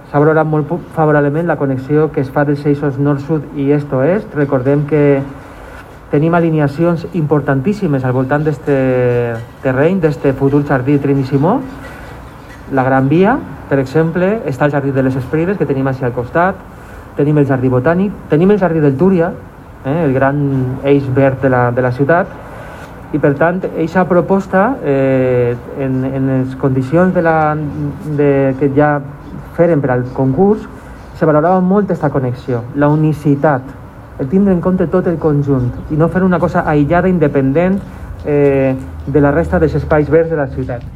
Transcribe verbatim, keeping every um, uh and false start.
s'ha valorat molt favorablement la connexió que es fa dels eixos nord-sud i est-oest. Recordem que tenim alineacions importantíssimes al voltant d'aquest terreny, d'aquest futur jardí Trini Simó. La Gran Via, per exemple, està el jardí de les Esprides, que tenim així al costat, tenim el jardí botànic, tenim el jardí del Túria, eh, el gran eix verd de la, de la ciutat, i per tant, aquesta proposta, eh, en, en les condicions de la, de, que ja feren per al concurs, se valorava molt aquesta connexió, la unicitat, el tindre en compte tot el conjunt i no fer una cosa aïllada, independent eh, de la resta dels espais verds de la ciutat.